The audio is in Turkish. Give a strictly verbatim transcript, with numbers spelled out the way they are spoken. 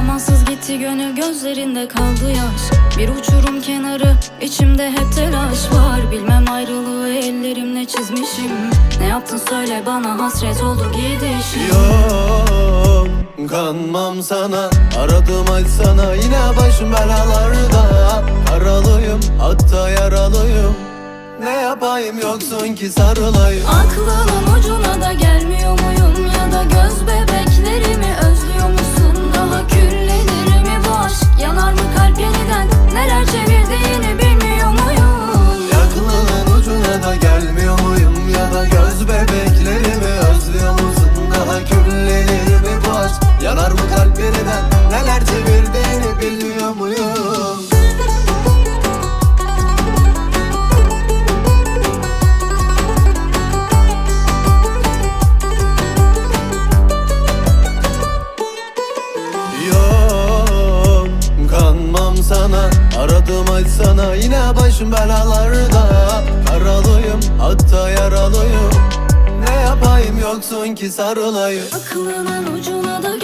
Zamansız gitti gönül, gözlerinde kaldı yaş. Bir uçurum kenarı, içimde hep telaş var. Bilmem ayrılığı ellerimle çizmişim. Ne yaptın söyle bana, hasret oldu gidişim. Yok, kanmam sana. Aradım açsana, yine başım belalarda. Karalıyım, hatta yaralıyım. Ne yapayım, yoksun ki sarılayım. Aklının ucuna da gelmiyor muyum? Ya da göz bebeklerimi özlüyor musun? Daha küllenir mi bu aşk? Yanar mı kalp yeniden? Neler çevirdiğini bilmiyor muyum? Aklının ucuna da gelmiyor muyum? Ya da göz bebeklerimi özlüyor musun? Daha küllenir mi bu aşk? Yanar mı kalp yeniden? Neler çevirdiğini bilmiyor muyum? Yok, kanmam sana. Aradım açsana, yine başım belalarda. Karalıyım, hatta yaralıyım. Ne yapayım, yoksun ki sarılayım. Aklının ucuna da